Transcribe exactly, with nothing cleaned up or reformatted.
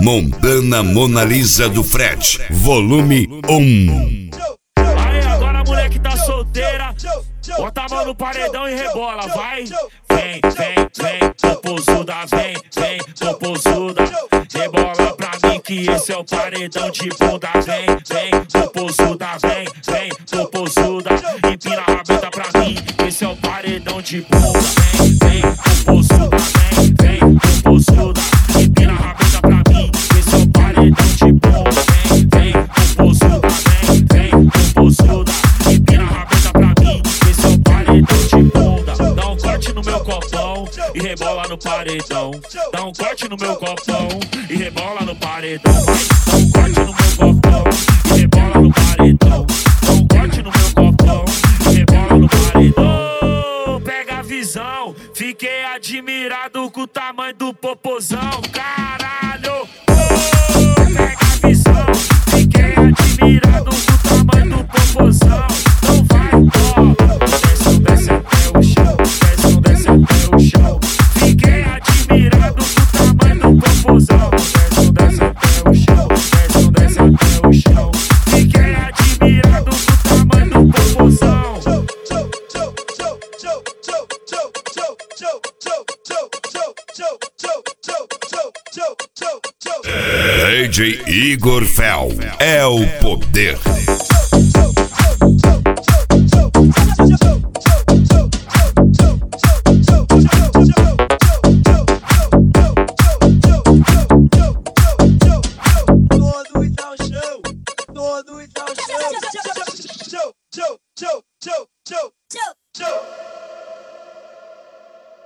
Montana Mona Lisa do Fred, volume um. Aí, agora a mulher que tá solteira, bota a mão no paredão e rebola, vai. Vem, vem, vem, popozuda, vem, vem, popozuda. Rebola pra mim que esse é o paredão de bunda. Vem, vem, popozuda, vem, vem, popozuda. Empina a rabeta pra mim, esse é o paredão de bunda. Vem, vem, popozuda, vem, vem, popozuda. Empina a rabeta pra mim, esse é o paredão de bunda. Vem, vem, popozuda, vem, vem, popozuda. Empina a rabeta pra mim, esse é o paredão de bunda. Dá um corte no meu copão e rebola no paredão. Dá um corte no meu copão e rebola no paredão. Dá um corte no meu copão e rebola no paredão. Dá um corte no meu copão e rebola no paredão. Pega a visão, fiquei admirado com o tamanho do popozão. Caralho, oh, pega a visão, fiquei admirado com o tamanho do popozão. Não vai, ó, desce, desce até o chão, desce, desce até o chão. Fiquei admirado com o tamanho do popozão. Desce, desce até o chão, desce, desce até o chão. Fiquei admirado com o tamanho do popozão. D J Igor Fel é o poder.